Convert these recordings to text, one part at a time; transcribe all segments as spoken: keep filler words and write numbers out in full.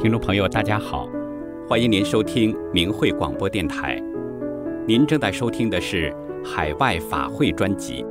听众朋友大家好，欢迎您收听明慧广播电台。您正在收听的是海外法会专辑。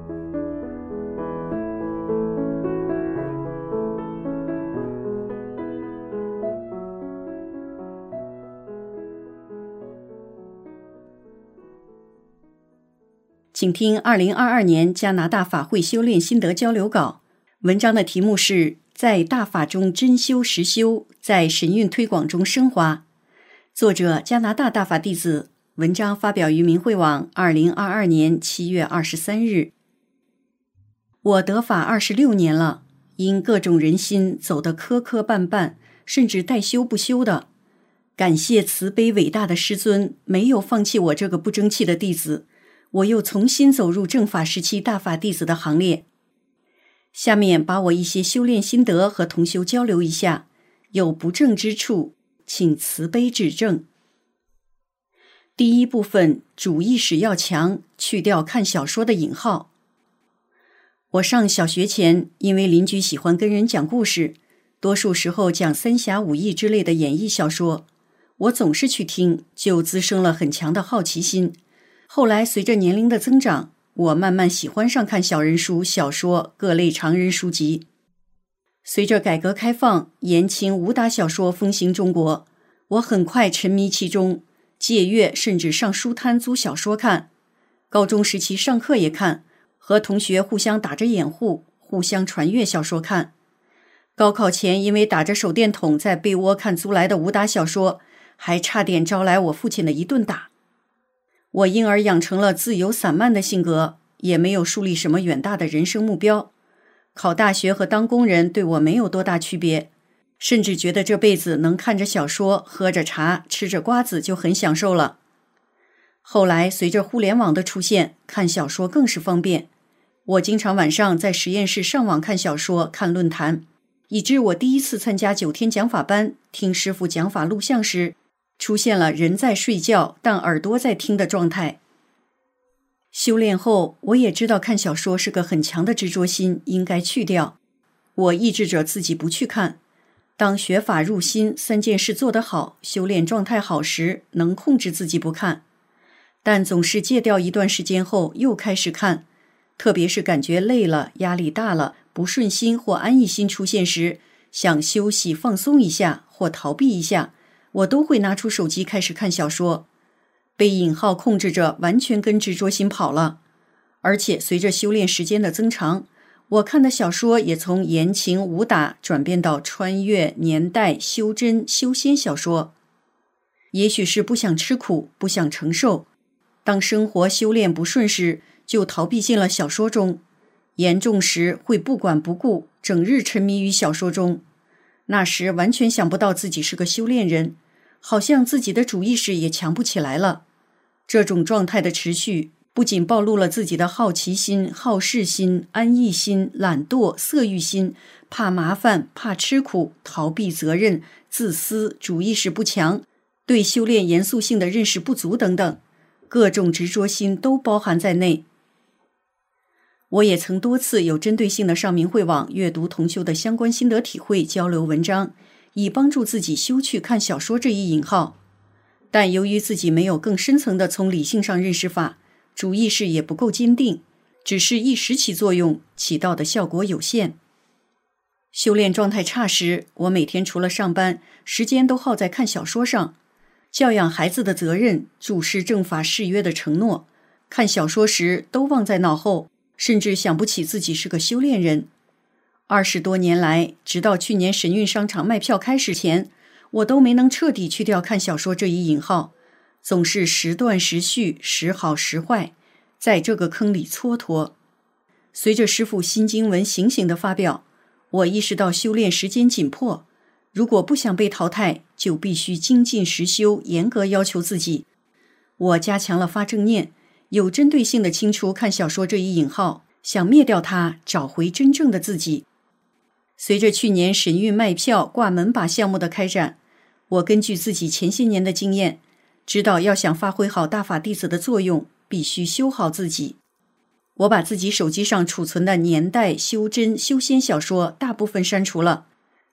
请听二零二二年加拿大法会修炼心得交流稿，文章的题目是在大法中真修实修，在神韵推广中升华。作者加拿大大法弟子，文章发表于明慧网二零二二年七月二十三日。我得法二十六年了，因各种人心走得磕磕绊绊，甚至带修不修的。感谢慈悲伟大的师尊，没有放弃我这个不争气的弟子，我又重新走入正法时期大法弟子的行列。下面把我一些修炼心得和同修交流一下，有不正之处，请慈悲指正。第一部分，主意识要强，去掉看小说的引号。我上小学前，因为邻居喜欢跟人讲故事，多数时候讲三侠五义之类的演义小说，我总是去听，就滋生了很强的好奇心。后来随着年龄的增长，我慢慢喜欢上看小人书、小说、各类长人书籍。随着改革开放，言情武打小说风行中国，我很快沉迷其中，借阅甚至上书摊租小说看。高中时期上课也看，和同学互相打着掩护，互相传阅小说看。高考前因为打着手电筒在被窝看租来的武打小说，还差点招来我父亲的一顿打。我因而养成了自由散漫的性格，也没有树立什么远大的人生目标。考大学和当工人对我没有多大区别，甚至觉得这辈子能看着小说、喝着茶、吃着瓜子就很享受了。后来随着互联网的出现，看小说更是方便。我经常晚上在实验室上网看小说、看论坛，以致我第一次参加九天讲法班，听师父讲法录像时，出现了人在睡觉但耳朵在听的状态。修炼后，我也知道看小说是个很强的执着心，应该去掉。我抑制着自己不去看。当学法入心三件事做得好，修炼状态好时，能控制自己不看。但总是戒掉一段时间后又开始看，特别是感觉累了、压力大了、不顺心或安逸心出现时，想休息放松一下或逃避一下，我都会拿出手机开始看小说，被引号控制着，完全跟执着心跑了。而且随着修炼时间的增长，我看的小说也从言情武打转变到穿越、年代、修真、修仙小说。也许是不想吃苦，不想承受，当生活修炼不顺时，就逃避进了小说中，严重时会不管不顾，整日沉迷于小说中。那时完全想不到自己是个修炼人，好像自己的主意识也强不起来了。这种状态的持续，不仅暴露了自己的好奇心、好事心、安逸心、懒惰、色欲心、怕麻烦、怕吃苦、逃避责任、自私、主意识不强、对修炼严肃性的认识不足等等，各种执着心都包含在内。我也曾多次有针对性的上明慧网阅读同修的相关心得体会交流文章，以帮助自己修去看小说这一引号。但由于自己没有更深层的从理性上认识法，主意识也不够坚定，只是一时起作用，起到的效果有限。修炼状态差时，我每天除了上班，时间都耗在看小说上。教养孩子的责任，注释正法誓约的承诺，看小说时都忘在脑后，甚至想不起自己是个修炼人。二十多年来，直到去年神韵商场卖票开始前，我都没能彻底去掉看小说这一引号，总是时断时续，时好时坏，在这个坑里蹉跎。随着师父新经文醒醒的发表，我意识到修炼时间紧迫，如果不想被淘汰，就必须精进实修，严格要求自己。我加强了发正念，有针对性的清除看小说这一引号，想灭掉它，找回真正的自己。随着去年神韵卖票挂门把项目的开展，我根据自己前些年的经验，知道要想发挥好大法弟子的作用，必须修好自己。我把自己手机上储存的年代、修真、修仙小说大部分删除了，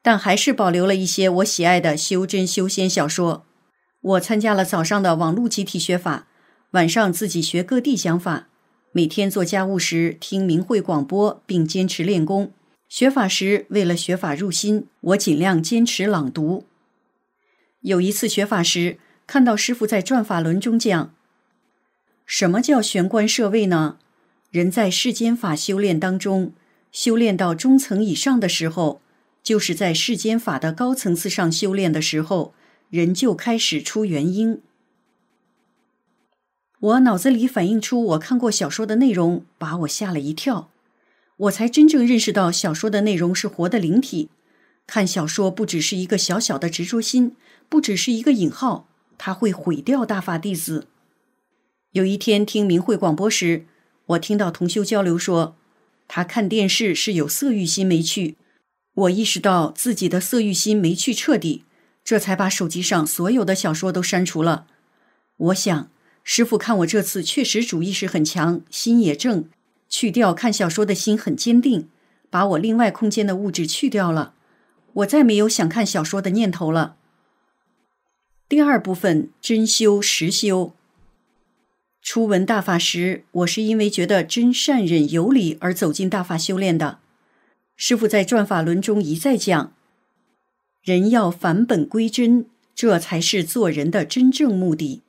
但还是保留了一些我喜爱的修真修仙小说。我参加了早上的网络集体学法，晚上自己学各地讲法，每天做家务时听明慧广播，并坚持练功。学法时，为了学法入心，我尽量坚持朗读。有一次学法时，看到师父在转法轮中讲，什么叫玄关摄位呢？人在世间法修炼当中，修炼到中层以上的时候，就是在世间法的高层次上修炼的时候，人就开始出元婴。我脑子里反映出我看过小说的内容，把我吓了一跳。我才真正认识到小说的内容是活的灵体。看小说不只是一个小小的执着心，不只是一个引号，它会毁掉大法弟子。有一天听明慧广播时，我听到同修交流说，他看电视是有色欲心没去。我意识到自己的色欲心没去彻底，这才把手机上所有的小说都删除了。我想，师父看我这次确实主意识很强，心也正，去掉看小说的心很坚定，把我另外空间的物质去掉了，我再没有想看小说的念头了。第二部分，真修实修。初闻大法时，我是因为觉得真善忍有理而走进大法修炼的。师父在转法轮中一再讲，人要返本归真，这才是做人的真正目的。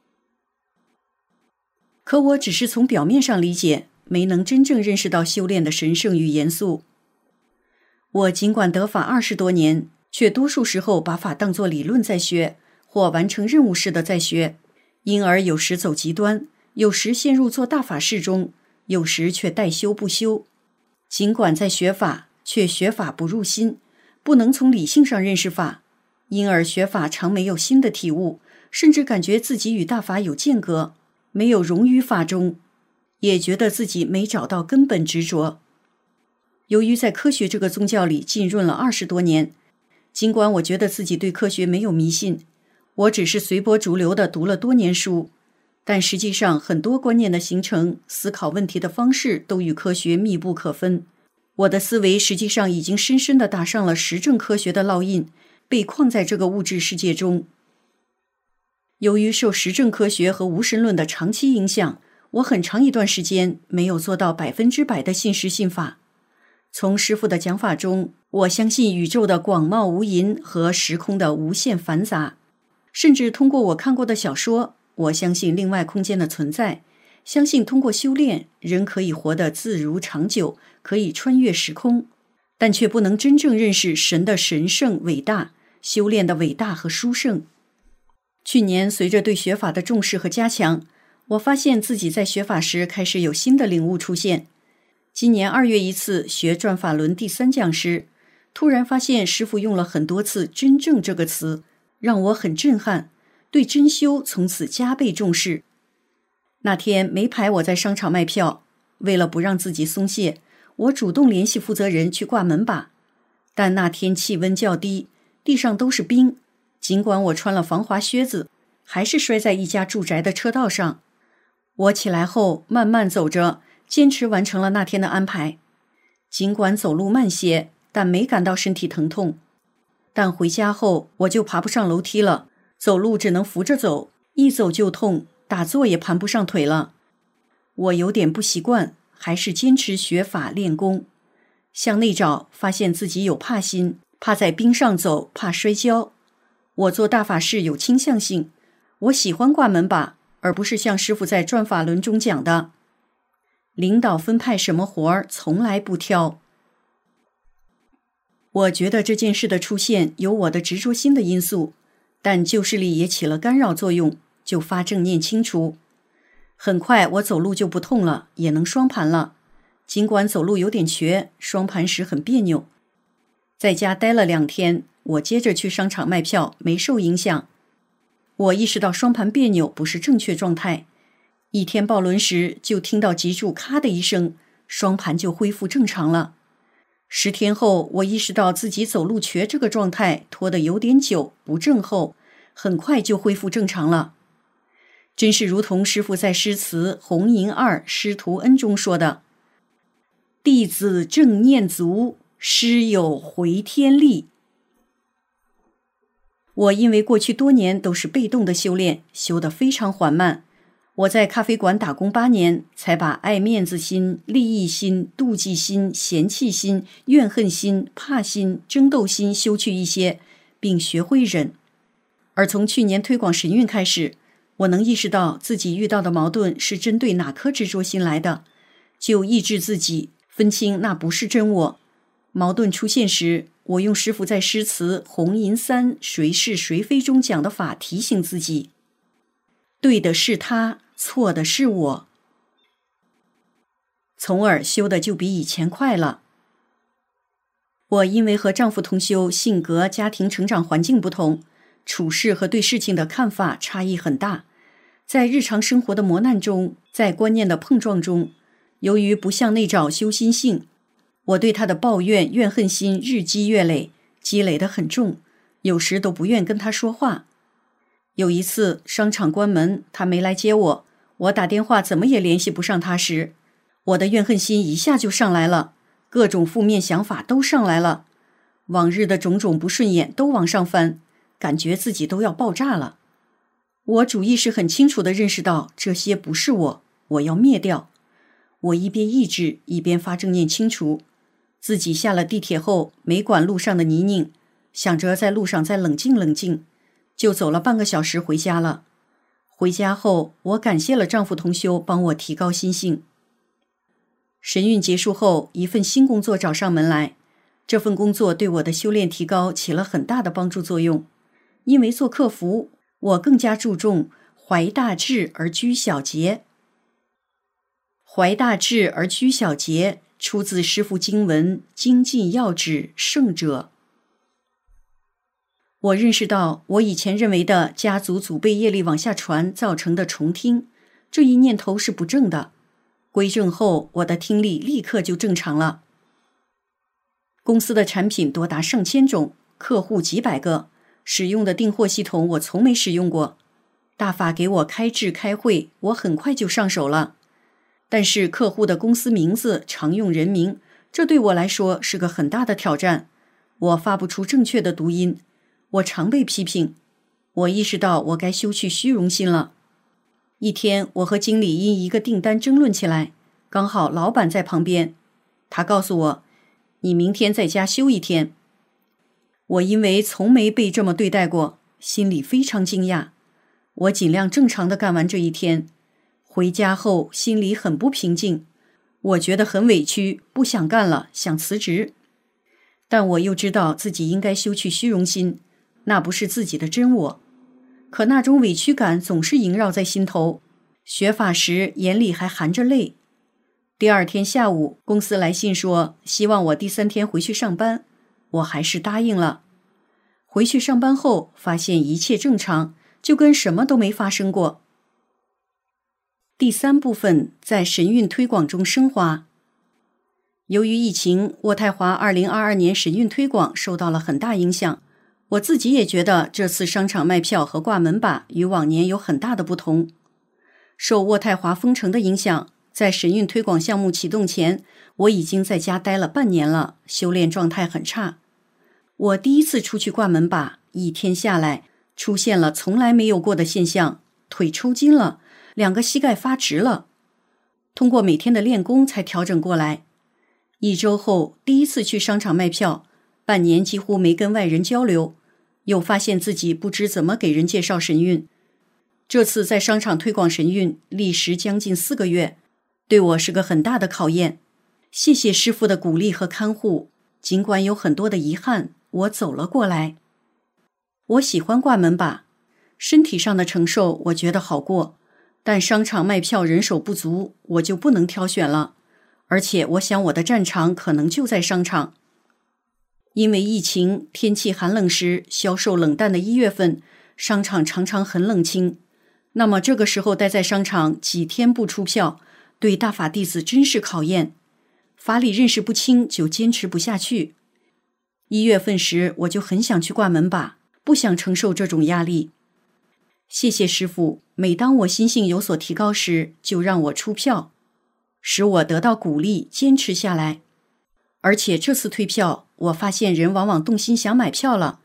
可我只是从表面上理解，没能真正认识到修炼的神圣与严肃。我尽管得法二十多年，却多数时候把法当作理论在学，或完成任务似的在学，因而有时走极端，有时陷入做大法事中，有时却代修不修。尽管在学法，却学法不入心，不能从理性上认识法，因而学法常没有新的体悟，甚至感觉自己与大法有间隔，没有融于法中，也觉得自己没找到根本执着。由于在科学这个宗教里浸润了二十多年，尽管我觉得自己对科学没有迷信，我只是随波逐流地读了多年书，但实际上很多观念的形成、思考问题的方式都与科学密不可分。我的思维实际上已经深深地打上了实证科学的烙印，被框在这个物质世界中。由于受实证科学和无神论的长期影响，我很长一段时间没有做到百分之百的信实信法。从师父的讲法中，我相信宇宙的广袤无垠和时空的无限繁杂，甚至通过我看过的小说，我相信另外空间的存在，相信通过修炼，人可以活得自如长久，可以穿越时空，但却不能真正认识神的神圣伟大，修炼的伟大和殊胜。去年随着对学法的重视和加强，我发现自己在学法时开始有新的领悟出现。今年二月一次学转法轮第三讲时，突然发现师父用了很多次真正这个词，让我很震撼，对真修从此加倍重视。那天没排我在商场卖票，为了不让自己松懈，我主动联系负责人去挂门把，但那天气温较低，地上都是冰，尽管我穿了防滑靴子，还是摔在一家住宅的车道上。我起来后慢慢走着，坚持完成了那天的安排。尽管走路慢些，但没感到身体疼痛。但回家后我就爬不上楼梯了，走路只能扶着走，一走就痛，打坐也盘不上腿了。我有点不习惯，还是坚持学法练功。向内找，发现自己有怕心，怕在冰上走，怕摔跤。我做大法事有倾向性，我喜欢挂门把，而不是像师父在转法轮中讲的，领导分派什么活儿从来不挑。我觉得这件事的出现有我的执着心的因素，但旧势力也起了干扰作用，就发正念清除。很快我走路就不痛了，也能双盘了。尽管走路有点瘸，双盘时很别扭。在家待了两天，我接着去商场卖票，没受影响。我意识到双盘别扭不是正确状态，一天抱轮时就听到脊柱咔的一声，双盘就恢复正常了。十天后，我意识到自己走路瘸这个状态拖得有点久，不正后，很快就恢复正常了。真是如同师父在诗词《红银二师徒恩》中说的：弟子正念足，师有回天力。 我因为过去多年都是被动的修炼，修得非常缓慢。我在咖啡馆打工八年，才把爱面子心、利益心、妒忌心、嫌弃心、怨恨心、怕心、争斗心修去一些，并学会忍。而从去年推广神韵开始，我能意识到自己遇到的矛盾是针对哪颗执着心来的，就抑制自己，分清那不是真我。矛盾出现时，我用师父在诗词红银三谁是谁非中讲的法提醒自己，对的是他，错的是我，从而修的就比以前快了。我因为和丈夫同修，性格、家庭成长环境不同，处事和对事情的看法差异很大。在日常生活的磨难中，在观念的碰撞中，由于不向内找修心性，我对他的抱怨、怨恨心日积月累，积累得很重，有时都不愿跟他说话。有一次商场关门，他没来接我，我打电话怎么也联系不上他时，我的怨恨心一下就上来了，各种负面想法都上来了，往日的种种不顺眼都往上翻，感觉自己都要爆炸了。我主意识很清楚地认识到这些不是我，我要灭掉。我一边抑制，一边发正念清除。自己下了地铁后，没管路上的泥泞，想着在路上再冷静冷静，就走了半个小时回家了。回家后，我感谢了丈夫同修帮我提高心性。神韵结束后，一份新工作找上门来，这份工作对我的修炼提高起了很大的帮助作用。因为做客服，我更加注重怀大志而居小节。怀大志而居小节，出自师父经文精进要旨圣者。我认识到我以前认为的家族祖辈业力往下传造成的重听，这一念头是不正的。归正后，我的听力立刻就正常了。公司的产品多达上千种，客户几百个，使用的订货系统我从没使用过。大法给我开智开会，我很快就上手了。但是客户的公司名字常用人名，这对我来说是个很大的挑战。我发不出正确的读音，我常被批评。我意识到我该修去虚荣心了。一天，我和经理因一个订单争论起来，刚好老板在旁边。他告诉我，你明天在家休一天。我因为从没被这么对待过，心里非常惊讶。我尽量正常地干完这一天。回家后心里很不平静，我觉得很委屈，不想干了，想辞职。但我又知道自己应该修去虚荣心，那不是自己的真我。可那种委屈感总是萦绕在心头，学法时眼里还含着泪。第二天下午，公司来信说希望我第三天回去上班，我还是答应了。回去上班后发现一切正常，就跟什么都没发生过。第三部分在神韵推广中升华。由于疫情，渥太华二零二二年神韵推广受到了很大影响。我自己也觉得这次商场卖票和挂门把与往年有很大的不同。受渥太华封城的影响，在神韵推广项目启动前，我已经在家待了半年了，修炼状态很差。我第一次出去挂门把，一天下来出现了从来没有过的现象，腿抽筋了，两个膝盖发直了。通过每天的练功才调整过来。一周后，第一次去商场卖票，半年几乎没跟外人交流，又发现自己不知怎么给人介绍神韵。这次在商场推广神韵，历时将近四个月，对我是个很大的考验。谢谢师父的鼓励和看护，尽管有很多的遗憾，我走了过来。我喜欢挂门把，身体上的承受我觉得好过，但商场卖票人手不足，我就不能挑选了。而且我想我的战场可能就在商场。因为疫情，天气寒冷时，销售冷淡的一月份，商场常常很冷清。那么这个时候待在商场几天不出票，对大法弟子真是考验。法理认识不清就坚持不下去。一月份时，我就很想去挂门把，不想承受这种压力。谢谢师父，每当我心性有所提高时，就让我出票，使我得到鼓励，坚持下来。而且这次退票，我发现人往往动心想买票了，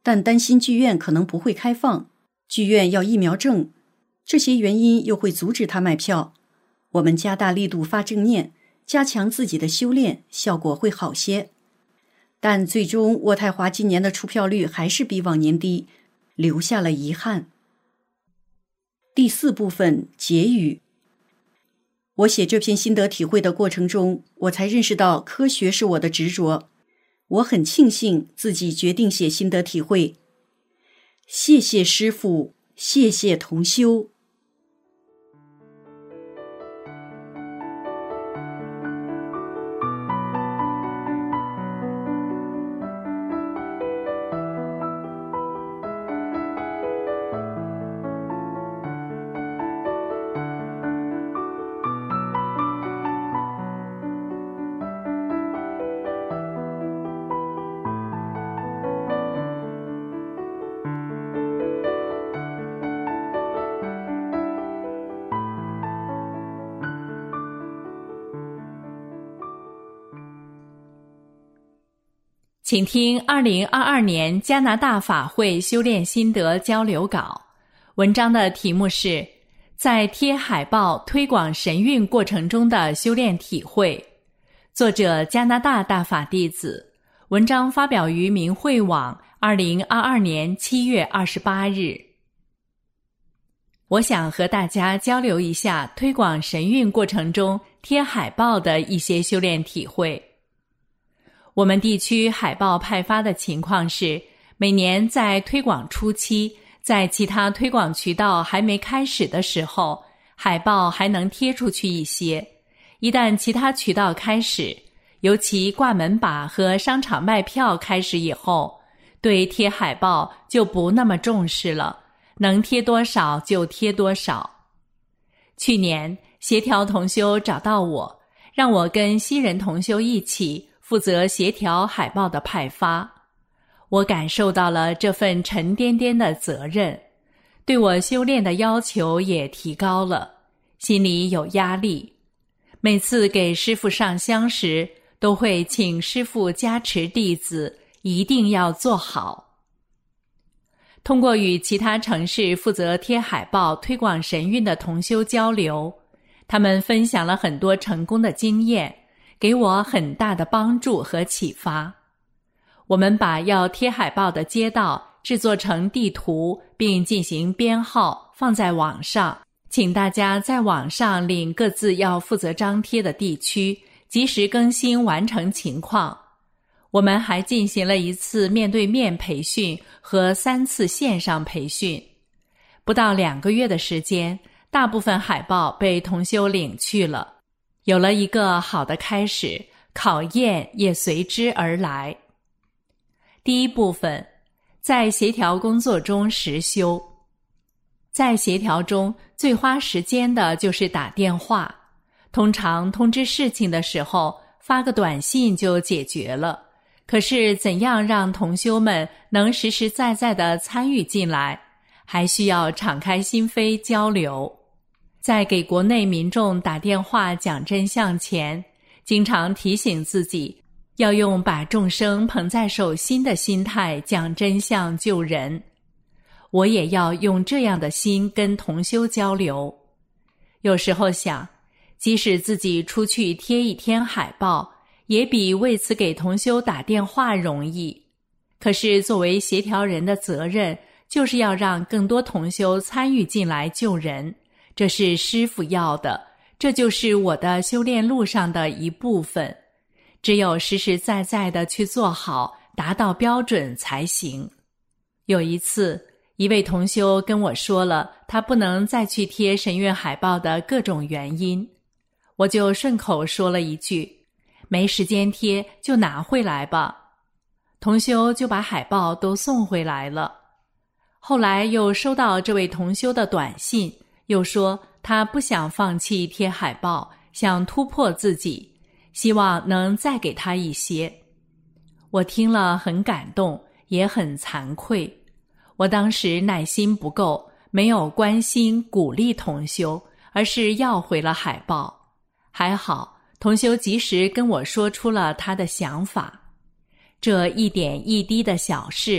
但担心剧院可能不会开放，剧院要疫苗证，这些原因又会阻止他买票。我们加大力度发正念，加强自己的修炼，效果会好些。但最终渥太华今年的出票率还是比往年低，留下了遗憾。第四部分结语。我写这篇心得体会的过程中，我才认识到科学是我的执着。我很庆幸自己决定写心得体会。谢谢师父，谢谢同修。 请听二零二二年加拿大法会修炼心得交流稿，文章的题目是在贴海报推广神韵过程中的修炼体会，作者加拿大大法弟子，文章发表于明慧网二零二二年七月二十八日。我想和大家交流一下推广神韵过程中贴海报的一些修炼体会。我们地区海报派发的情况是，每年在推广初期，在其他推广渠道还没开始的时候，海报还能贴出去一些。一旦其他渠道开始，尤其挂门把和商场卖票开始以后，对贴海报就不那么重视了，能贴多少就贴多少。去年协调同修找到我，让我跟西人同修一起负责协调海报的派发。我感受到了这份沉甸甸的责任，对我修炼的要求也提高了，心里有压力。每次给师父上香时，都会请师父加持弟子，一定要做好。通过与其他城市负责贴海报推广神韵的同修交流，他们分享了很多成功的经验，给我很大的帮助和启发。我们把要贴海报的街道制作成地图，并进行编号放在网上，请大家在网上领各自要负责张贴的地区，及时更新完成情况。我们还进行了一次面对面培训和三次线上培训。不到两个月的时间，大部分海报被同修领去了。有了一个好的开始，考验也随之而来。第一部分，在协调工作中实修。在协调中，最花时间的就是打电话。通常通知事情的时候，发个短信就解决了。可是怎样让同修们能实实在在地参与进来，还需要敞开心扉交流。在给国内民众打电话讲真相前，经常提醒自己要用把众生捧在手心的心态讲真相救人。我也要用这样的心跟同修交流。有时候想，即使自己出去贴一天海报，也比为此给同修打电话容易。可是作为协调人的责任，就是要让更多同修参与进来救人。这是师父要的，这就是我的修炼路上的一部分。只有实实在在的去做好，达到标准才行。有一次，一位同修跟我说了他不能再去贴神韵海报的各种原因，我就顺口说了一句，没时间贴就拿回来吧。同修就把海报都送回来了。后来又收到这位同修的短信，又说他不想放弃贴海报，想突破自己，希望能再给他一些。我听了很感动，也很惭愧。我当时耐心不够，没有关心鼓励同修，而是要回了海报。还好同修及时跟我说出了他的想法。这一点一滴的小事，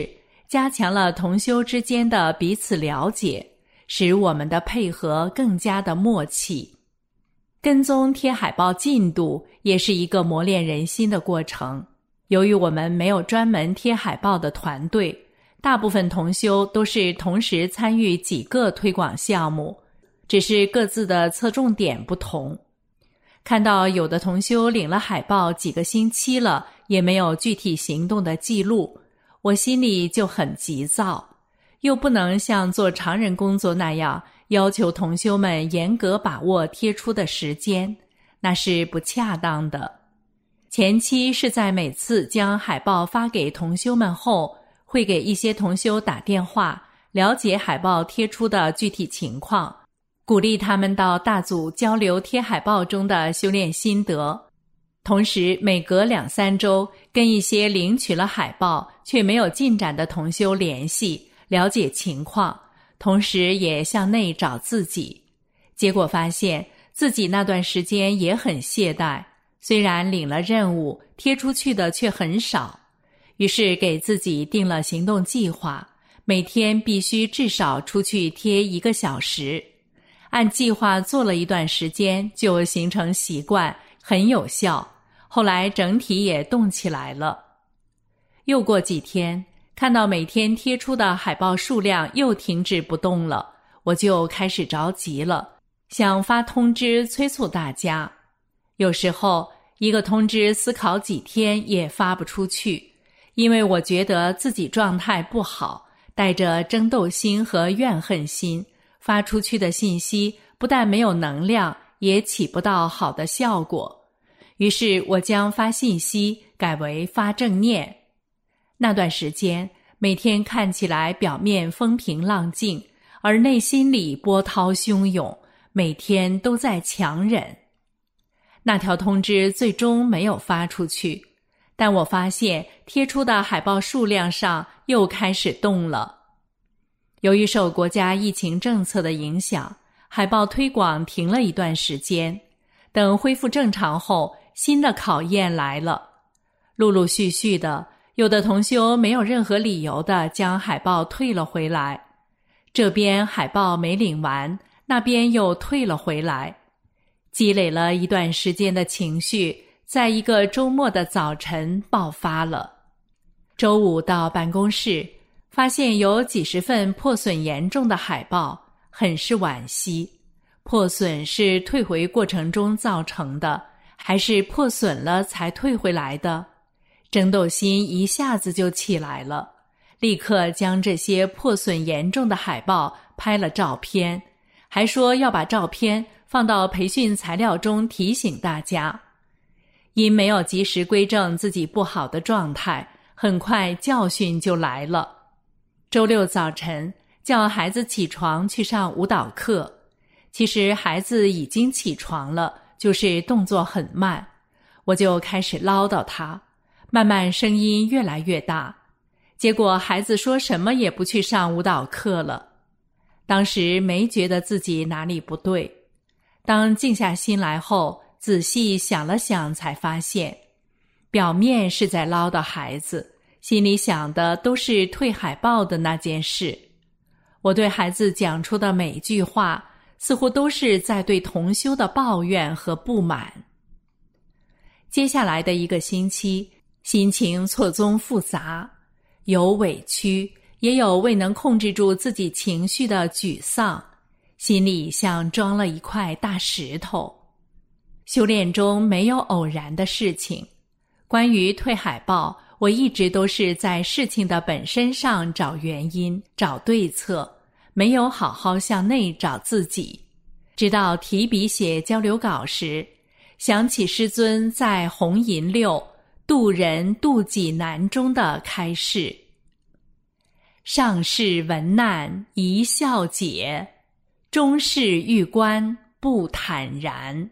加强了同修之间的彼此了解，使我们的配合更加的默契。跟踪贴海报进度也是一个磨练人心的过程。由于我们没有专门贴海报的团队，大部分同修都是同时参与几个推广项目，只是各自的侧重点不同。看到有的同修领了海报几个星期了，也没有具体行动的记录，我心里就很急躁，又不能像做常人工作那样要求同修们严格把握贴出的时间，那是不恰当的。前期是在每次将海报发给同修们后，会给一些同修打电话，了解海报贴出的具体情况，鼓励他们到大组交流贴海报中的修炼心得。同时每隔两三周跟一些领取了海报却没有进展的同修联系，了解情况，同时也向内找自己。结果发现自己那段时间也很懈怠，虽然领了任务，贴出去的却很少。于是给自己定了行动计划，每天必须至少出去贴一个小时。按计划做了一段时间，就形成习惯，很有效。后来整体也动起来了。又过几天，看到每天贴出的海报数量又停止不动了，我就开始着急了，想发通知催促大家。有时候一个通知思考几天也发不出去，因为我觉得自己状态不好，带着争斗心和怨恨心，发出去的信息不但没有能量，也起不到好的效果。于是我将发信息改为发正念。那段时间每天看起来表面风平浪静，而内心里波涛汹涌，每天都在强忍。那条通知最终没有发出去，但我发现贴出的海报数量上又开始动了。由于受国家疫情政策的影响，海报推广停了一段时间，等恢复正常后，新的考验来了。陆陆续续的，有的同修没有任何理由的将海报退了回来，这边海报没领完，那边又退了回来。积累了一段时间的情绪，在一个周末的早晨爆发了。周五到办公室，发现有几十份破损严重的海报，很是惋惜。破损是退回过程中造成的，还是破损了才退回来的？争斗心一下子就起来了，立刻将这些破损严重的海报拍了照片，还说要把照片放到培训材料中提醒大家。因没有及时归正自己不好的状态，很快教训就来了。周六早晨叫孩子起床去上舞蹈课，其实孩子已经起床了，就是动作很慢，我就开始唠叨他，慢慢声音越来越大，结果孩子说什么也不去上舞蹈课了。当时没觉得自己哪里不对，当静下心来后，仔细想了想，才发现表面是在唠叨孩子，心里想的都是退海报的那件事。我对孩子讲出的每句话，似乎都是在对同修的抱怨和不满。接下来的一个星期，心情错综复杂，有委屈，也有未能控制住自己情绪的沮丧，心里像装了一块大石头。修炼中没有偶然的事情，关于退海报，我一直都是在事情的本身上找原因，找对策，没有好好向内找自己。直到提笔写交流稿时，想起师尊在红银六渡人渡己难中的开示：上士闻难一笑解，中士遇关不坦然。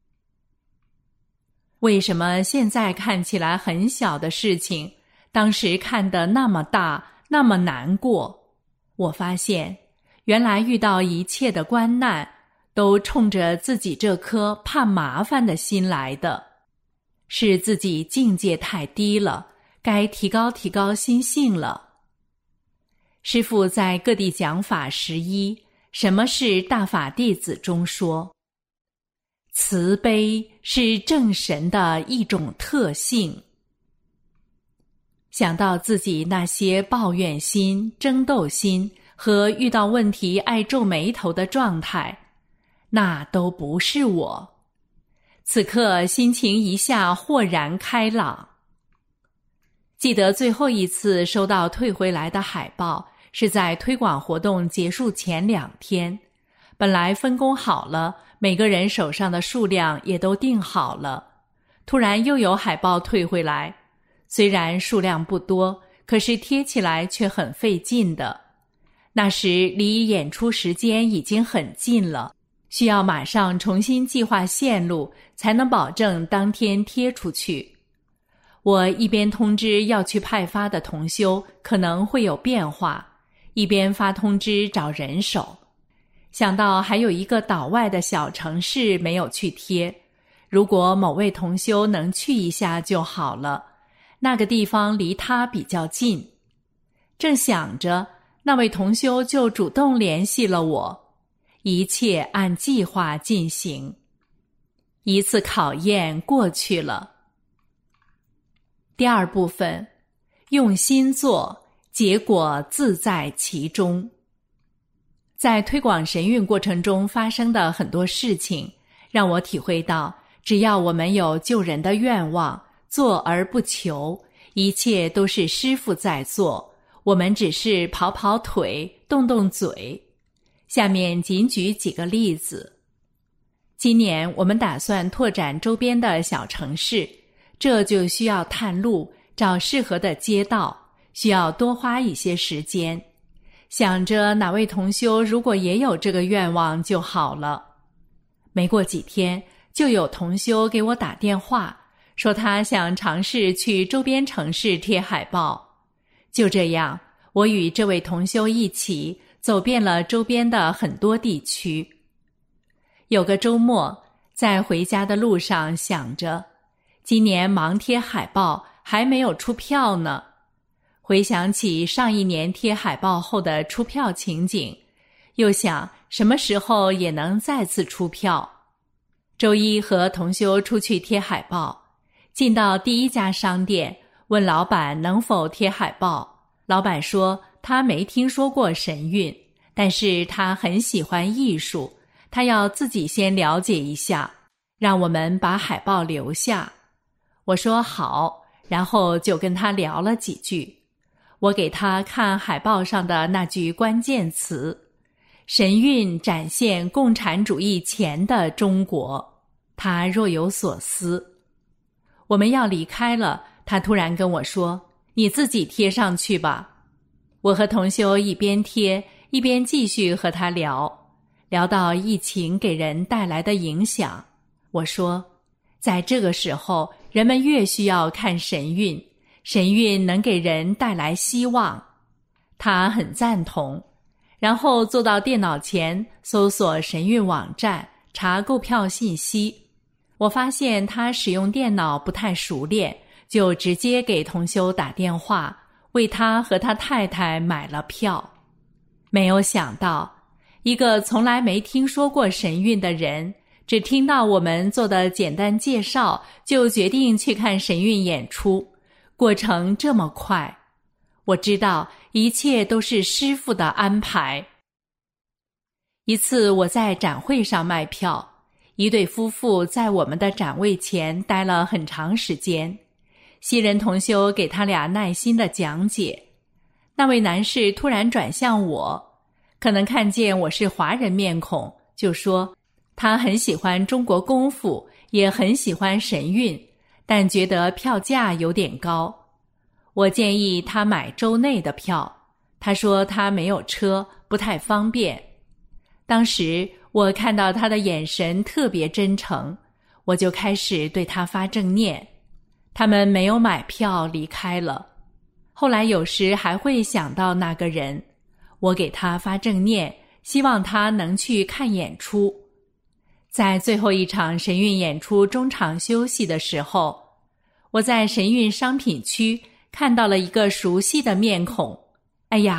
为什么现在看起来很小的事情，当时看得那么大，那么难过？我发现，原来遇到一切的关难，都冲着自己这颗怕麻烦的心来的，是自己境界太低了，该提高提高心性了。 师父在各地讲法十一，什么是大法弟子中说，慈悲是正神的一种特性。想到自己那些抱怨心、争斗心和遇到问题爱皱眉头的状态，那都不是我。此刻心情一下豁然开朗。记得最后一次收到退回来的海报，是在推广活动结束前两天。本来分工好了，每个人手上的数量也都定好了，突然又有海报退回来。虽然数量不多，可是贴起来却很费劲的。那时离演出时间已经很近了，需要马上重新计划线路，才能保证当天贴出去。我一边通知要去派发的同修可能会有变化，一边发通知找人手。想到还有一个岛外的小城市没有去贴，如果某位同修能去一下就好了，那个地方离他比较近。正想着，那位同修就主动联系了我，一切按计划进行。一次考验过去了。第二部分，用心做，结果自在其中。在推广神韵过程中发生的很多事情，让我体会到，只要我们有救人的愿望，做而不求，一切都是师父在做，我们只是跑跑腿，动动嘴。下面仅举几个例子。今年我们打算拓展周边的小城市，这就需要探路，找适合的街道，需要多花一些时间。想着哪位同修如果也有这个愿望就好了。没过几天，就有同修给我打电话，说他想尝试去周边城市贴海报。就这样，我与这位同修一起走遍了周边的很多地区。有个周末，在回家的路上想着，今年忙贴海报还没有出票呢。回想起上一年贴海报后的出票情景，又想什么时候也能再次出票。周一和同修出去贴海报，进到第一家商店，问老板能否贴海报。老板说他没听说过神韵，但是他很喜欢艺术，他要自己先了解一下，让我们把海报留下。我说好，然后就跟他聊了几句。我给他看海报上的那句关键词，神韵展现共产主义前的中国。他若有所思。我们要离开了，他突然跟我说，你自己贴上去吧。我和同修一边贴，一边继续和他聊，聊到疫情给人带来的影响。我说，在这个时候，人们越需要看神韵，神韵能给人带来希望。他很赞同，然后坐到电脑前搜索神韵网站，查购票信息。我发现他使用电脑不太熟练，就直接给同修打电话，为他和他太太买了票。没有想到，一个从来没听说过神韵的人，只听到我们做的简单介绍，就决定去看神韵演出，过程这么快。我知道一切都是师父的安排。一次我在展会上卖票，一对夫妇在我们的展位前待了很长时间，西人同修给他俩耐心地讲解。那位男士突然转向我，可能看见我是华人面孔，就说他很喜欢中国功夫，也很喜欢神韵，但觉得票价有点高。我建议他买周内的票，他说他没有车，不太方便。当时我看到他的眼神特别真诚，我就开始对他发正念。他们没有买票离开了。后来有时还会想到那个人，我给他发正念，希望他能去看演出。在最后一场神韵演出中场休息的时候，我在神韵商品区看到了一个熟悉的面孔。哎呀，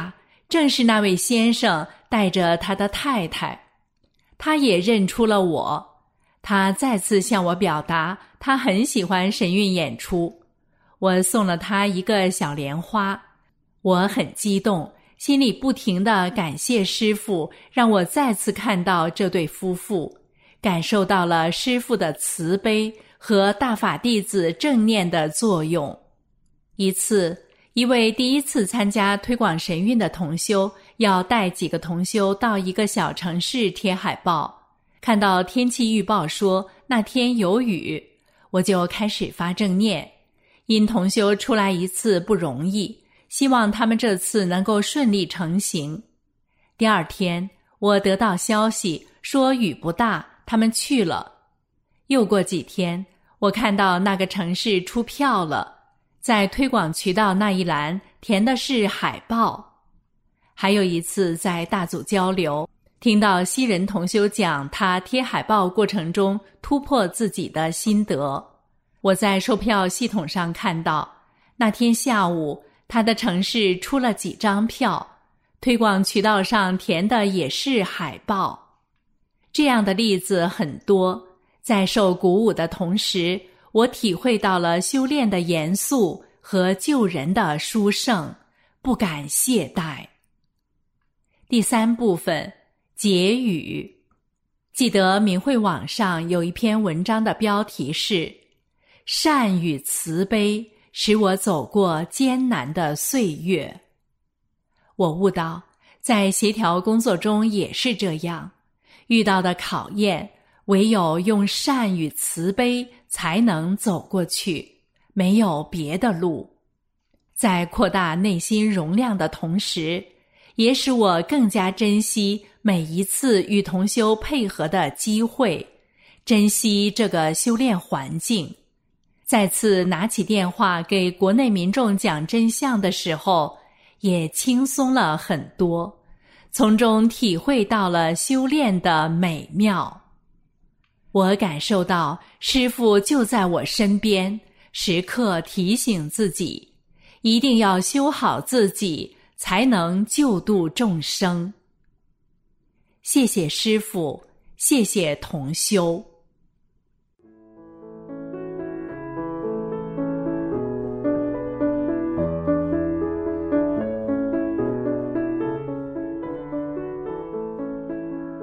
正是那位先生带着他的太太。他也认出了我，他再次向我表达他很喜欢神韵演出。我送了他一个小莲花，我很激动，心里不停地感谢师父，让我再次看到这对夫妇，感受到了师父的慈悲和大法弟子正念的作用。一次，一位第一次参加推广神韵的同修要带几个同修到一个小城市贴海报，看到天气预报说那天有雨，我就开始发正念。因同修出来一次不容易，希望他们这次能够顺利成行。第二天，我得到消息说雨不大，他们去了。又过几天，我看到那个城市出票了，在推广渠道那一栏填的是海报。还有一次在大组交流，听到西人同修讲他贴海报过程中突破自己的心得。我在售票系统上看到，那天下午他的城市出了几张票，推广渠道上填的也是海报。这样的例子很多，在受鼓舞的同时，我体会到了修炼的严肃和救人的殊胜，不敢懈怠。第三部分，结语。记得明慧网上有一篇文章的标题是善与慈悲使我走过艰难的岁月。我悟到，在协调工作中也是这样，遇到的考验，唯有用善与慈悲才能走过去，没有别的路。在扩大内心容量的同时，也使我更加珍惜每一次与同修配合的机会，珍惜这个修炼环境。再次拿起电话给国内民众讲真相的时候，也轻松了很多，从中体会到了修炼的美妙。我感受到师父就在我身边，时刻提醒自己，一定要修好自己，才能救度众生。谢谢师父，谢谢同修。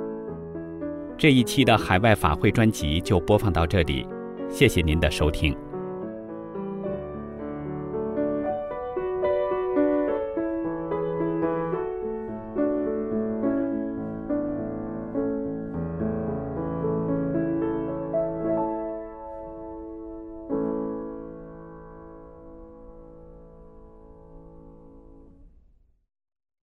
这一期的海外法会专辑就播放到这里，谢谢您的收听。